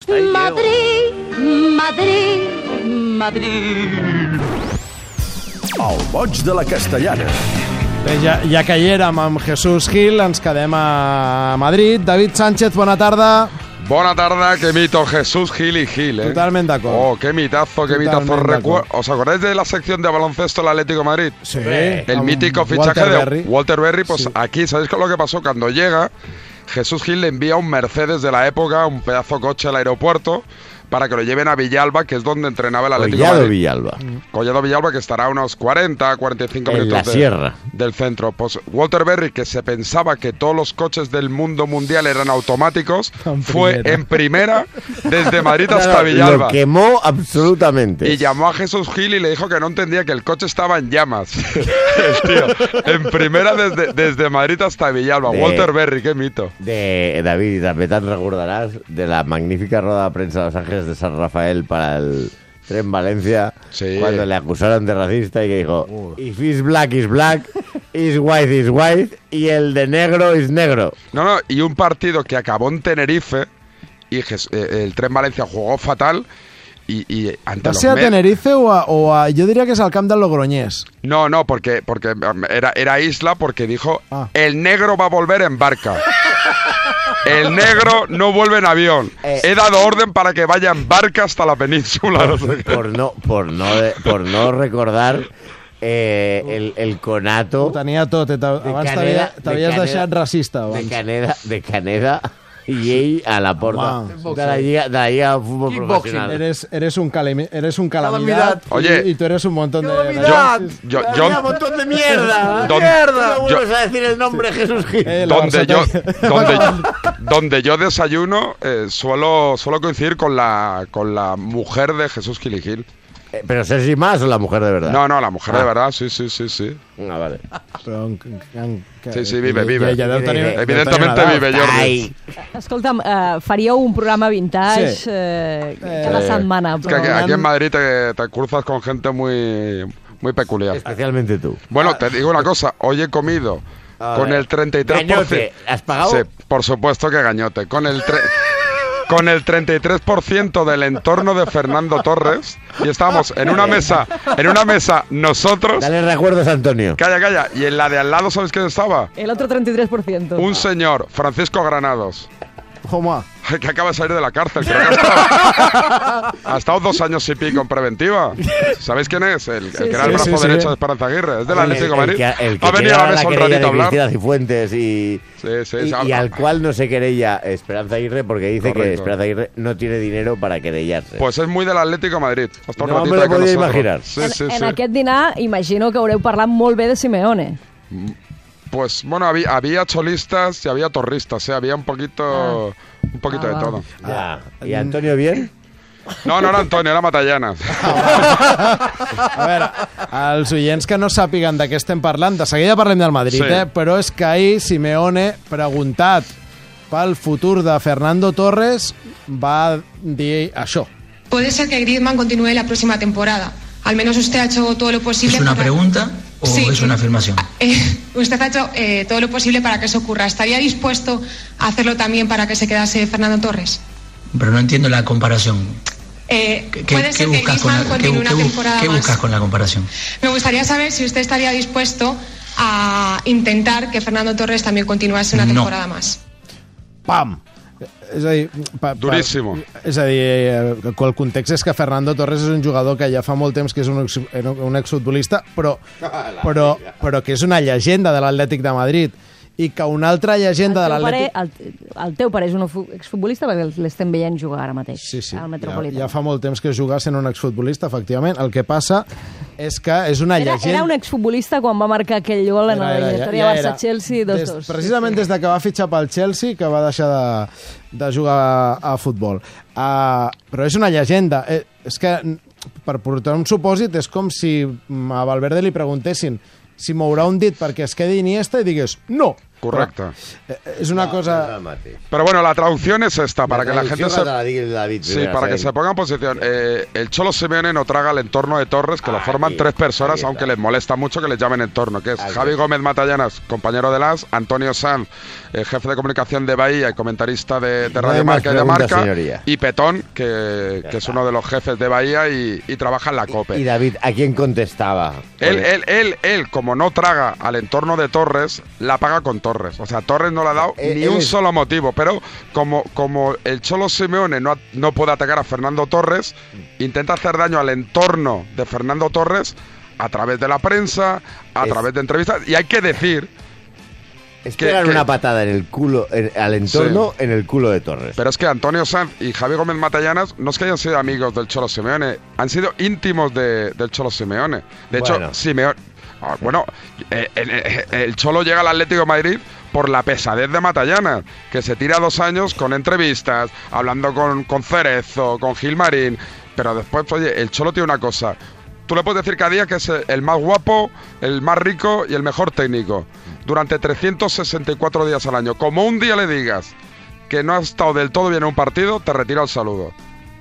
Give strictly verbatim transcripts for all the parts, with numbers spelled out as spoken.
Madrid, Madrid, Madrid. El boig de la Castellana. Bé, ja, ja que hi érem amb Jesús Gil, ens quedem a Madrid. David Sánchez, bona tarda. Buena tarde, qué mito, Jesús Gil y Gil, ¿eh? Totalmente de acuerdo. Oh, qué mitazo, qué Totalmente mitazo. de Recu- acuerdo. ¿Os acordáis de la sección de baloncesto del Atlético de Madrid? Sí. El Amb mítico fichaje Walter de Berry. Walter Berry. Pues Sí. aquí, ¿sabéis qué es lo que pasó? Cuando llega, Jesús Gil le envía un Mercedes de la época, un pedazo coche al aeropuerto, para que lo lleven a Villalba, que es donde entrenaba el Atlético de Collado Madrid. Villalba. Collado Villalba, que estará a unos cuarenta, cuarenta y cinco En minutos la de- sierra. del centro. Pues Walter Berry, que se pensaba que todos los coches del mundo mundial eran automáticos, En fue primera. en primera desde Madrid Claro, hasta Villalba. Lo quemó absolutamente. Y llamó a Jesús Gil y le dijo que no entendía que el coche estaba en llamas. El tío, en primera desde, desde Madrid hasta Villalba. De- Walter Berry, qué mito. De David, també te'n recordaràs de la magnífica rueda de prensa de Los Ángeles de San Rafael para el Tren Valencia, Sí. cuando le acusaron de racista y que dijo, if is black is black, is white is white, y el de negro is negro. No, no, y un partido que acabó en Tenerife y Jes- eh, el Tren Valencia jugó fatal y, y ante Va los ser a me- Tenerife o a, o a... Jo diria que és al camp del Logroñés. No, no, porque, porque um, era, era isla porque dijo Ah. el negro va a volver en barca. El negro no vuelve en avión. Eh. He dado orden para que vaya en barca hasta la península. no sé qué. Por no, por no, por no recordar eh, el, el conato Ho tenia tot. Eh? T'ha- De Abans Caneda- t'havia- de t'havies Caneda- deixat racista. de Abans. Caneda, de Caneda i ell a la porta Home. de la Lliga de la Lliga de Futbol Kickboxing. Professional. Eres, eres un, calami, eres un calamidad. Oye. Y, y tú eres un montón de... Calamidad. Yo, ¡Vaya yo, montón de mierda! Don- ¡Mierda! No yo- vuelves a decir el nombre Jesús Gil. Eh, la donde yo, Barça- donde, donde yo desayuno, eh, suelo, suelo coincidir con la, con la mujer de Jesús Gil y Gil. Eh, ¿Pero Sergi Más o la mujer de verdad? No, no, la mujer de Ah. verdad, sí, sí, sí, sí. Ah, vale. Però en, en, que, Sí, sí, vive, vive. Ja, ja deu tenir, deu Evidentemente tenir una edat. vive, Jordi. Ai, Escolta'm, uh, faríeu un programa vintage Sí. eh, cada Eh, setmana. Es que Però... aquí, aquí en Madrid te, te cruzas con gente muy, muy peculiar. especialmente tú. Bueno, te digo una cosa, hoy he comido A con ver. el treinta y tres por ciento. Gañote, ¿has pagado? Sí, por supuesto que gañote. Con el tre- con el treinta y tres por ciento del entorno de Fernando Torres y estábamos en una mesa, en una mesa nosotros. Dale recuerdos a Antonio. Calla, calla. Y en la de al lado, ¿sabes quién estaba? El otro treinta y tres por ciento. Un señor, Francisco Granados, Home, que acaba de salir de la cárcel. Creo que ha estado, ha estado dos años y pico en preventiva. ¿Sabéis quién es? El, el que era el sí, brazo sí, sí. derecho de Esperanza Aguirre. Es del El- Atlético de el Madrid. que- el que Ha venido a la creaba mesa un querella ratito a de hablar. Cristina Cifuentes y, Sí, sí, y, sí. y al cual no se querella Esperanza Aguirre porque dice que Correcto. Esperanza Aguirre no tiene dinero para querellarse. Pues es muy del Atlético de Madrid. Hasta un No ratito me lo ahí con podía nosotros. imaginar. Sí, En, sí, en sí. aquest dinar imagino que haureu parlat molt bé de Simeone. Pues bueno, había, había cholistas y había torristas, ¿eh? Había un poquito, un poquito Ah, de va. todo. Ya. ¿Y Antonio bien? No, no era Antonio, era Matallanas. a veure, els oients que no sàpiguen de què estem parlant, de seguida parlem del Madrid, Sí. eh? Però és que ahir Simeone, preguntat pel futur de Fernando Torres, va dir això. Puede ser que Griezmann continúe la próxima temporada. Al menos usted ha hecho todo lo posible. ¿Es una para- pregunta o Sí. es una afirmación? Eh, usted ha hecho eh, todo lo posible para que eso ocurra. ¿Estaría dispuesto a hacerlo también para que se quedase Fernando Torres? Pero no entiendo la comparación. Eh, ¿Qué, qué- puede qué ser que buscas, con Griezmann la, qué, continúe qué una bu- temporada qué más. buscas con la comparación? Me gustaría saber si usted estaría dispuesto a intentar que Fernando Torres también continuase una No. temporada más. Pam! És a dir... Pa, pa, Duríssimo. És a dir, eh, que el context és que Fernando Torres és un jugador que ja fa molt temps que és un, ex, un exfutbolista, però, però, però que és una llegenda de l'Atlètic de Madrid i que una altra llegenda de El teu, pare, l'Atlètic... el, el teu pare és un fu- exfutbolista perquè l'estem veient jugar ara mateix Sí, sí, al ja, Metropolitano. ja fa molt temps que juga sent un exfutbolista, efectivament. El que passa és que és una Era, llegenda... era un exfutbolista quan va marcar aquell gol en la Era, era, eliminatòria ja era. Barça-Chelsea dos dos. Des, precisament des de que va fitxar pel Chelsea que va deixar de, de jugar a, a futbol. Uh, però és una llegenda. Eh, és que, per portar un supòsit, és com si a Valverde li preguntessin si mourà un dit perquè es quedi Iniesta i digués no. Correcto. Eh, és una No, cosa... no és el mateix. Pero bueno, la traducción es esta, para que la gente traducció se... que te la digui David Sí, primero, para que sí. se ponga en posición. Eh, el Cholo Simeone no traga el entorno de Torres, que lo Aquí, forman tres personas, ahí está. aunque les molesta mucho que les llamen entorno, que es Aquí Javi está. Gómez Matallanas, compañero de las, Antonio Sanz, eh, jefe de comunicación de Bahía y comentarista de, de No Radio hay más Marca y de preguntas, Marca, señoría. y Petón, que, Ya que es está. uno de los jefes de Bahía y, y trabaja en la COPE. Y David, ¿a quién contestaba? Él, Porque- él, él, él, como no traga al entorno de Torres, la paga con Torres. O sea, Torres no le ha dado Él- ni él un es- solo motivo. Pero como, como el Cholo Simeone no, ha- no puede atacar a Fernando Torres, intenta hacer daño al entorno de Fernando Torres a través de la prensa, a Es- través de entrevistas. Y hay que decir, Es que- pegar que- una patada en el culo, en- al entorno, en el culo de Torres. pero es que Antonio Sanz y Javi Gómez Matallanas no es que hayan sido amigos del Cholo Simeone, han sido íntimos de- del Cholo Simeone. De hecho, Bueno. Simeone... ah, Bueno, eh, el, el- el Cholo llega al Atlético de Madrid por la pesadez de Matallanas, que se tira dos años con entrevistas, hablando con, con Cerezo, con Gilmarín, pero después, oye, el Cholo tiene una cosa. Tú le puedes decir cada día que es el más guapo, el más rico y el mejor técnico. Durante trescientos sesenta y cuatro días al año. Como un día le digas que no ha estado del todo bien en un partido, te retira el saludo.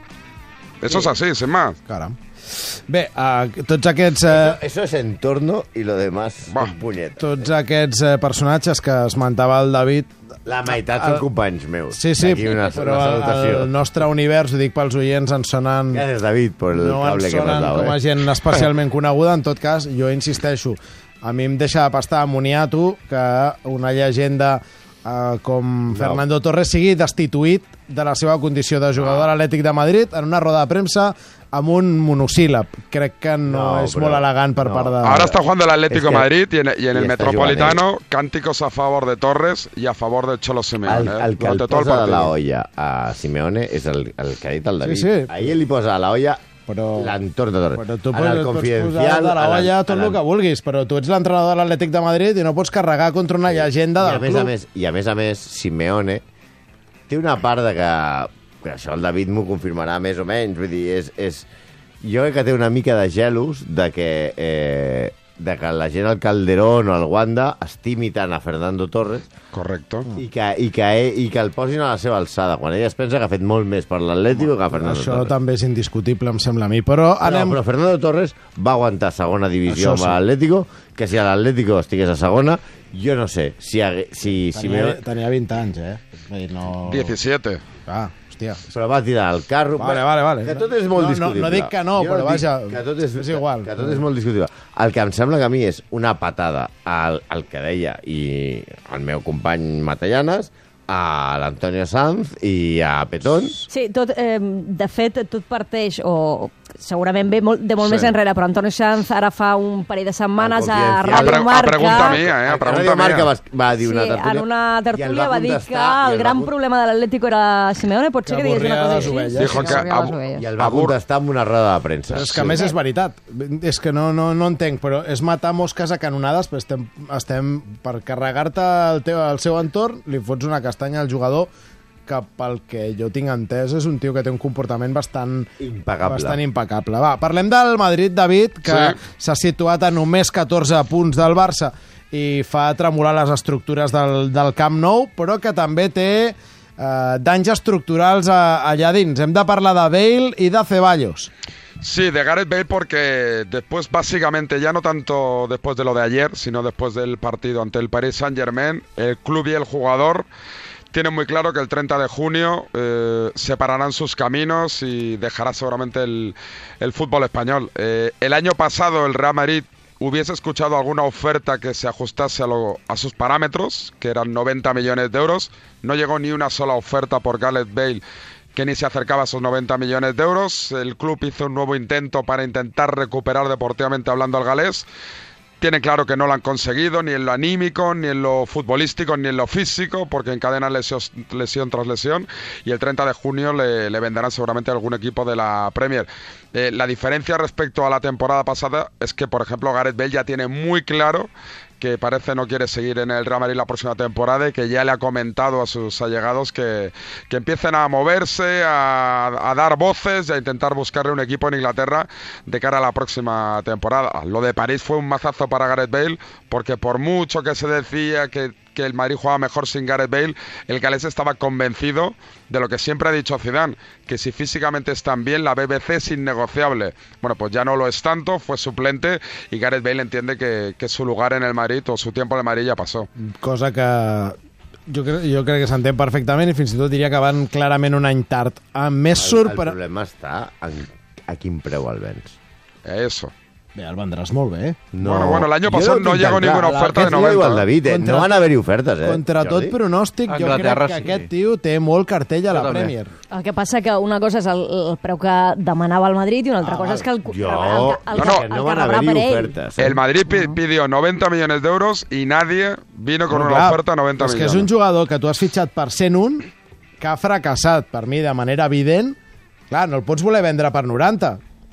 Eso es así, sin más. Caram. Bé, uh, tots aquests... Uh, Eso es entorno y lo demás Va. son puñetas. tots aquests uh, personatges que esmentava el David... La meitat són companys meus. Sí, sí, Aquí una, però una el, salutació. el nostre univers, ho dic pels oients, ens sonen... Gràcies, David, por el no ens cable que m'has sonen dado. com a Eh? gent especialment coneguda. En tot cas, jo insisteixo, a mi em deixa de pastar amoniato que una llegenda eh, com Fernando Torres sigui destituït de la seva condició de jugador de l'Atlètic de Madrid en una roda de premsa amb un monosíl·lab. Crec que no, No, és però- molt elegant per no. part de... Ahora está jugando el Atlético Es que- de Madrid y en, y en y el está Metropolitano, cánticos a favor de Torres y a favor del Cholo Simeone. El, eh, el que el durante todo el posa a la partido. olla a Simeone és el, el que ha dit el David. Sí, sí. Ahir li posa a la olla Però- l'entorn de Torres. Però tu En pots, el et pots confidencial, posar de la en el- olla tot en el el- que vulguis, però tu ets l'entrenador de l'Atlètic de Madrid i no pots carregar contra una llegenda I del a més club. a més, I a més a més, Simeone té una part de que, que això el David m'ho confirmarà més o menys, vull dir, és, és, jo crec que té una mica de gelos de que, eh, de que la gent al Calderón o al Wanda estimi tant a Fernando Torres Correcto. i que, i, que, i que el posin a la seva alçada, quan ell es pensa que ha fet molt més per l'Atlético que a Fernando Això Torres. també és indiscutible, em sembla a mi. Però anem... No, però Fernando Torres va aguantar segona divisió Això amb sí. l'Atlético, que si l'Atlético estigués a segona, jo no sé si, hagué- si, si Tenia, me... tenia vint anys, eh? Vull dir, no... diecisiete. Ah, hòstia. però va tirar el carro. Vale, vale, vale. Que tot és molt No, no, discutible. no dic que no, Jo però dic vaja, que tot és, és igual. Que, que tot és molt discutible. El que em sembla que a mi és una patada al, al que deia i al meu company Matallanas, a l'Antonio Sanz i a Petón. Sí, tot, eh, de fet, tot parteix, o segurament ve molt, de molt Sí. més enrere, però Antonio Sanz ara fa un parell de setmanes Al a Confidencial. A, pre Ràdio a Marca... pregunta mía, eh? A A pregunta Radio Marca mía. va, va dir una Sí, tertúlia. en una i el tertúlia va dir que contestar, i el va gran con- problema de l'Atlético era Simeone, pot ser Que que digués una avorria cosa les així. ovelles. Dijo que avorria les ab- ovelles. I el va Abur- contestar amb una roda de premsa. Però és que a més és veritat. És que no, no, no entenc, però és matar mosques a canonades, però estem, estem per carregar-te el, teu, el seu entorn, li fots una castanya al jugador que pel que jo tinc entès és un tio que té un comportament bastant Impecable. bastant impecable. Va, parlem del Madrid, David, que s'ha Sí. situat a només catorze punts del Barça i fa tremolar les estructures del, del Camp Nou, però que també té eh, danys estructurals a, allà dins. Hem de parlar de Bale i de Ceballos. Sí, de Gareth Bale porque después, básicamente, ya no tanto después de lo de ayer, sino después del partido ante el Paris Saint-Germain, el club y el jugador tienen muy claro que el treinta de junio eh, separarán sus caminos y dejará seguramente el, el fútbol español. Eh, el año pasado el Real Madrid hubiese escuchado alguna oferta que se ajustase a, lo, a sus parámetros, que eran noventa millones de euros. No llegó ni una sola oferta por Gareth Bale que ni se acercaba a esos noventa millones de euros. El club hizo un nuevo intento para intentar recuperar deportivamente hablando al galés. Tienen claro que no lo han conseguido, ni en lo anímico, ni en lo futbolístico, ni en lo físico, porque encadenan lesión, lesión tras lesión, y el treinta de junio le, le venderán seguramente a algún equipo de la Premier. Eh, la diferencia respecto a la temporada pasada es que, por ejemplo, Gareth Bale ya tiene muy claro que parece no quiere seguir en el Real Madrid la próxima temporada y que ya le ha comentado a sus allegados que, que empiecen a moverse, a, a dar voces y a intentar buscarle un equipo en Inglaterra de cara a la próxima temporada. Lo de París fue un mazazo para Gareth Bale porque por mucho que se decía que que el Madrid jugaba mejor sin Gareth Bale, el galés estaba convencido de lo que siempre ha dicho Zidane, que si físicamente están bien, la B B C es innegociable. Bueno, pues ya no lo es tanto, fue suplente y Gareth Bale entiende que, que su lugar en el Madrid o su tiempo en el Madrid ya pasó. Cosa que jo, crec, jo crec que s'entén perfectament i fins i tot diria que van clarament un any tard. Ah, més El, surt el per... problema està en a quin preu el vens. Eso. Bé, el vendràs molt bé. No, Bueno, bueno, el año jo pasado ho no tinc llegó tan clar. ninguna oferta de Aquest dia diu noventa. el David, eh? Contra- No van haver-hi ofertes, eh? Contra tot Jordi? pronòstic, jo crec Anglaterra que sí. aquest tio té molt cartell a la Jo també. Premier. El que passa que una cosa és el, el preu que demanava el Madrid i una altra Ah, cosa és que el, Jo... el, el, el, No, el, no, el no que van rebrà haver-hi per ell. ofertes. Eh? El Madrid pi- pidió noventa millones de euros y nadie vino con Però, una clar, oferta de noventa és que millones. és un jugador que tu has fitxat per cent un, que ha fracassat per mi de manera evident. Clar, no el pots voler vendre per noranta.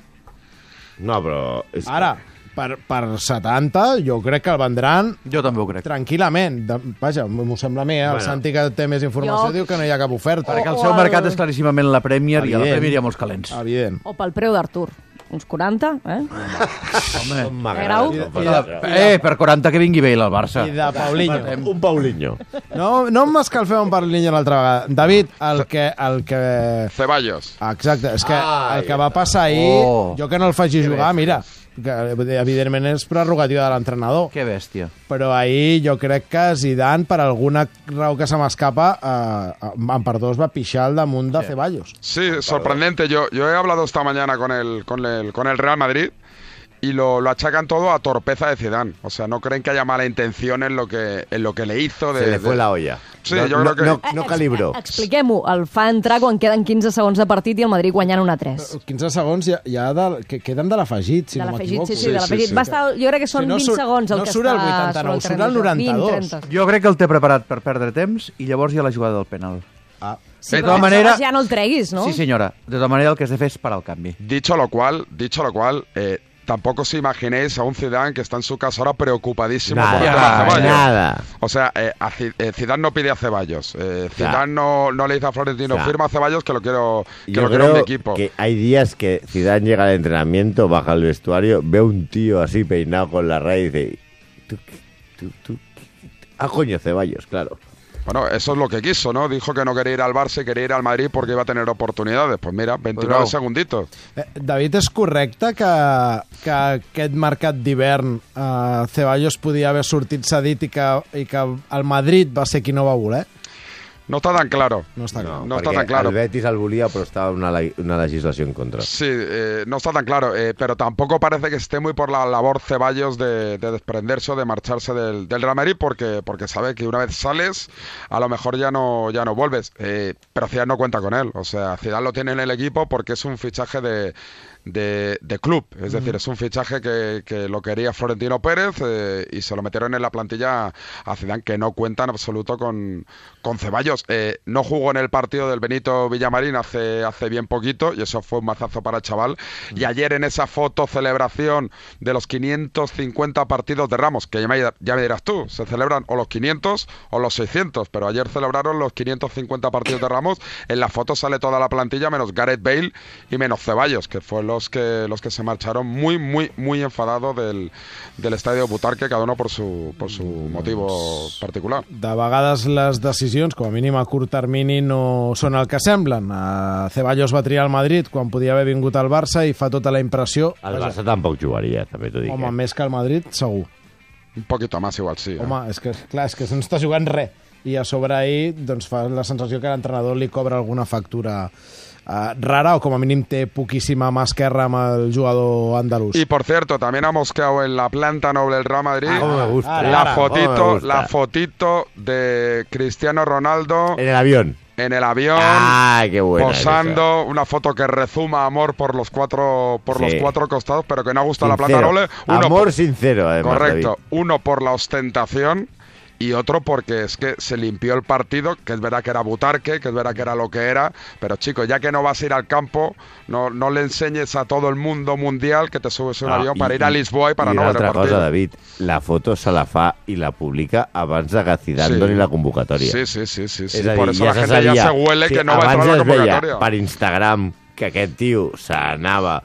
No, però... És... Ara, per, per setanta, jo crec que el vendran Jo també ho crec. tranquil·lament. De, vaja, m'ho sembla a mi, eh? El Bueno. Santi, que té més informació, Jo- diu que no hi ha cap oferta. Perquè el O seu el- mercat és claríssimament la Premier i a la Evident. Premier hi ha molts calents. Evident. O pel preu d'Artur. Uns quaranta, eh? Home. Com m'agrada. Grau? I de- com i m'agrada. de- Eh, per quaranta que vingui Bale al Barça. I de Paulinho. Un Paulinho. No, no m'escalfeu amb Paulinho una altra vegada. David, el que... El que... Ceballos. Exacte, és que Ah, el que ja va passar ahir, Oh. jo que no el faci jugar, mira, que evidentment és prerrogativa de l'entrenador, Que bèstia. però ahir jo crec que Zidane, per alguna raó que se m'escapa, eh, en per dos va pixar al damunt de Ceballos. Sí, sorprendente. Yo, yo he hablado esta mañana con el, con el, con el Real Madrid y lo, lo achacan todo a torpeza de Zidane. O sea, no creen que haya mala intención en lo que, en lo que le hizo. De, Se le fue de- la olla. Sí, no, jo no, crec que- no, no calibró. Ex- Expliquem-ho. El fa entrar quan queden quinze segons de partit i el Madrid guanyant un a tres. quinze segons ja, ja de, que queden de l'afegit, si de no l'afegit, m'equivoco. sí, sí, Sí, de sí, l'afegit. sí. Va estar, jo crec que són Sí, no vint surt- segons el no que surt està el vuitanta-nou, sobre el surt el terreny de joc. noranta-dos. vint, trenta. Jo crec que el té preparat per perdre temps i llavors hi ha la jugada del penal. Ah, Sí, De però tota manera- aleshores ja no el treguis, no? Sí, senyora. De tota manera, el que has de fer és parar el canvi. Dicho lo cual, dicho lo cual, eh, tampoco os imaginéis a un Zidane que está en su casa ahora preocupadísimo por el tema Nada, Ceballos. nada. O sea, eh, a Zi- eh, Zidane no pide a Ceballos. Eh, Ya. Zidane no, no le dice a Florentino, Ya. firma a Ceballos que lo quiero, que Yo lo quiero en mi creo equipo. que hay días que Zidane llega al entrenamiento, baja al vestuario, ve un tío así peinado con la raíz y dice... ¿Tú, qué? tú, tú, qué? Ah, coño, Ceballos, claro. Bueno, eso es lo que quiso, ¿no? Dijo que no quería ir al Barça y quería ir al Madrid porque iba a tener oportunidades. Pues mira, veintinueve Pues no. segunditos. Eh, David, és correcte que, que aquest mercat d'hivern eh, Ceballos podia haver sortit cedit i que, i que el Madrid va ser qui no va voler? No está tan claro. No està clar. No está perquè tan claro. el Betis el volia, però estava una, le- una legislació en contra. Sí, eh, no está tan claro, eh, pero tampoco parece que esté muy por la labor Ceballos de, de desprenderse o de marcharse del, del Real Madrid porque, porque sabe que una vez sales a lo mejor ya no, ya no vuelves, eh, pero Zidane no cuenta con él, o sea, Zidane lo tiene en el equipo porque es un fichaje de, de, de club, es decir, es un fichaje que, que lo quería Florentino Pérez eh, y se lo metieron en la plantilla a Zidane, que no cuenta en absoluto con, con Ceballos. Eh, no jugó en el partido del Benito Villamarín hace, hace bien poquito y eso fue un mazazo para el chaval. Y ayer en esa foto celebración de los quinientos cincuenta partidos de Ramos, que ya me, ya me dirás tú, se celebran o los quinientos o los seiscientos, pero ayer celebraron los quinientos cincuenta partidos de Ramos. En la foto sale toda la plantilla menos Gareth Bale y menos Ceballos, que fue los que los que se marcharon muy, muy, muy enfadados del, del estadio Butarque, cada uno por su, por su motivo particular. De vegades les decisions, com a mínim a curt termini, no són el que semblen. Uh, Ceballos va triar el Madrid quan podia haver vingut al Barça i fa tota la impressió... El Barça tampoc jugaria, també t'ho dic. Home, eh? més que el Madrid, segur. Un poquito más igual, sí. ¿eh? Home, és que, clar, és que no està jugant res. I a sobre ahir doncs, fa la sensació que l'entrenador li cobra alguna factura uh, rara o com a mínim té poquíssima mà esquerra amb el jugador andalús. Y por cierto, también ha mosqueado en la planta noble del Real Madrid Ah, cómo me gusta. Ara, la ara, fotito, cómo me gusta. la fotito de Cristiano Ronaldo En el avión. en el avión. Ah, qué buena es Posando, una foto que rezuma amor por los cuatro por Sí. los cuatro costados, pero que no gusta la Sincero. planta noble. Uno Amor por- sincero, además, correcto, David. uno por la ostentación y otro porque es que se limpió el partido, que es verdad que era Butarque, que es verdad que era lo que era, pero chicos, ya que no vas a ir al campo, no, no le enseñes a todo el mundo mundial que te subes a un Ah, avión i- para ir a Lisboa y para i no una ver el altra partido. cosa, David, la foto se la fa i la publica abans de que Zidane Sí. doni la convocatòria. Sí, sí, sí, sí, sí. És a dir, por eso ja la se gente sabia, ya se huele sí, que no va a abans entrar a la es veia convocatoria. per Instagram que aquest tio s'anava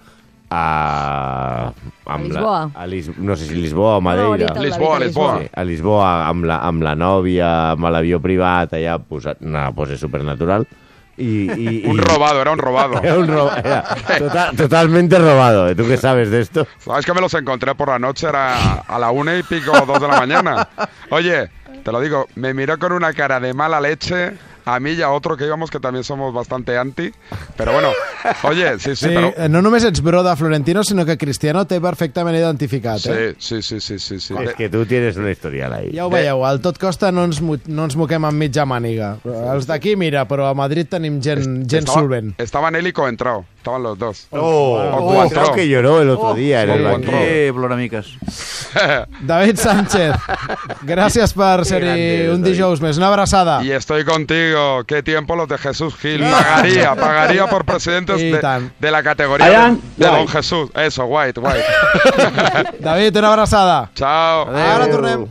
a... Amb Lisboa. La, a Lis, no sé si Lisboa o Madeira. No, Lisboa, Lisboa. Sí, a Lisboa, amb la, amb la nòvia, amb l'avió privat, allà, pues, no, pues és supernatural. Y, y, un y... robado, era un robado. Era un roba... era total, totalmente robado. ¿Tú qué sabes de esto? Sabes que me los encontré por la noche, era a la una y pico, dos de la mañana. Oye, te lo digo, me miró con una cara de mala leche a mí y a otro que íbamos, que también somos bastante anti. Pero bueno, oye, sí, sí, Sí, pero... no només ets bro de Florentino, sinó que Cristiano té perfectament identificat, eh? Sí, sí, sí, sí, sí. Es que tú tienes una historial ahí. Ja ho veieu, al tot costa no ens, mu- no ens moquem amb mitja màniga. Els d'aquí, mira, però a Madrid tenim gent, gent Estaba, solvent. estaban él y Coentrao, estaban los dos. Oh, O oh, creo que lloró el otro día en el oh, banquillo. Eh, ploramiques. David Sánchez, gràcies per ser-hi grande, un David. dijous més. Una abraçada. Y estoy contigo. Qué tiempo los de Jesús Gil. Pagaría, pagaría por presidentes Y de, tan. de la categoría de, de Don Jesús. Eso, White, White. David, una abraçada. Chao. Ara tornem.